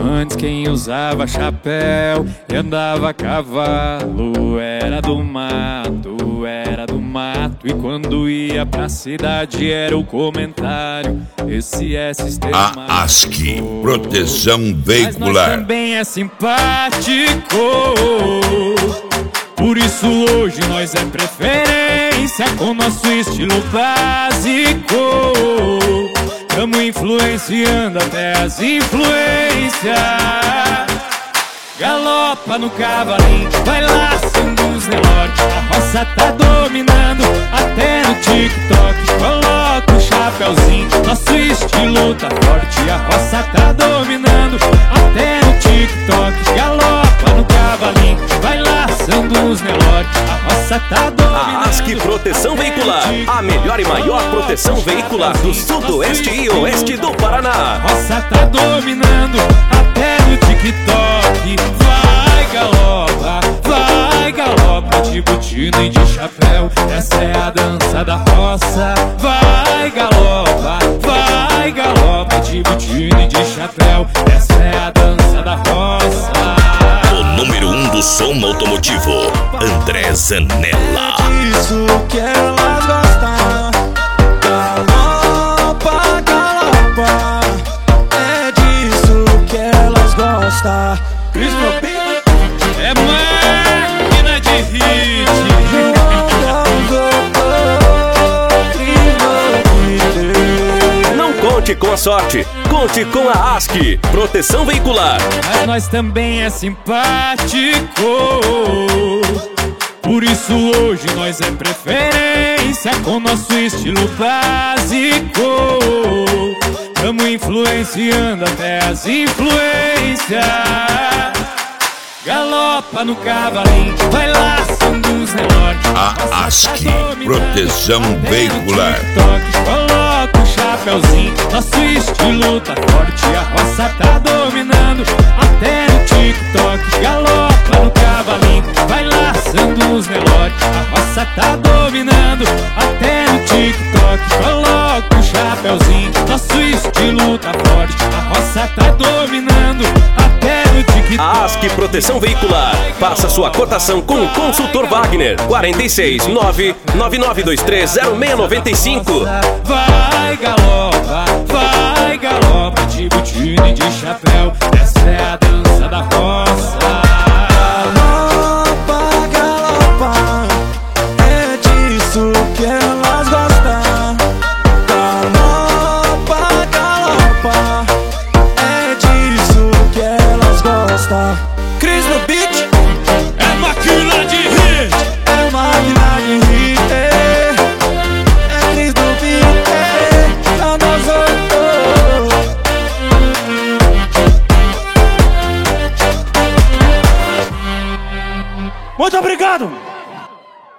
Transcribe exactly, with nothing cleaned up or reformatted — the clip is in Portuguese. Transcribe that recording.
Antes quem usava chapéu e andava a cavalo era do mato, era do mato. E quando ia pra cidade era o comentário: esse é sistema. A ASCII, proteção veicular. Mas nós também é simpático, por isso hoje nós é preferência com nosso estilo básico. Tamo influenciando até as influências. Galopa no cavalinho, vai laçando os Nelore. A roça tá dominando até no TikTok. Coloca o chapéuzinho, nosso estilo tá forte. A roça tá dominando até no TikTok. Galopa no cavalinho, vai laçando os Nelore. A roça tá dominando. A ASCII Proteção Veicular, a melhor e maior proteção veicular do sudoeste e oeste do Paraná. A roça tá dominando até no TikTok. Vai galopa, vai galopa, de botina e de chapéu. Essa é a dança da roça. Vai galopa, vai galopa, de botina e de chapéu. Essa é a dança da roça. O número um do som automotivo, André Zanella. É disso que elas gostam. Galopa, galopa. É disso que elas gostam. Cris Mobile é máquina de hit. Não conte com a sorte, conte com a ASCII Proteção Veicular. Mas nós também é simpático, por isso hoje nós é preferência com nosso estilo básico. Tamo influenciando até as influências. Galopa no cavalinho, vai laçando os Nelore. A ASCII, proteção veicular. Coloca o chapéuzinho, nosso estilo tá forte. A roça tá dominando até no TikTok. Galopa no cavalinho, vai laçando os Nelore. A roça tá dominando até no TikTok. Coloca o chapéuzinho, nosso estilo tá forte. A roça tá dominando até no TikTok. A ASCII Proteção Veicular, faça sua cotação com o consultor Wagner. Quarenta e seis, nove nove nove dois três zero seis nove cinco. Vai galopa, vai galopa, de botina e de chapéu. Essa é a dança da roça. Galopa, galopa. É disso que elas gostam. Galopa, galopa. É disso que elas gostam. Cris no beat, É máquina de hit. é máquina de hit. É Cris no beat, é nós outros. Muito obrigado!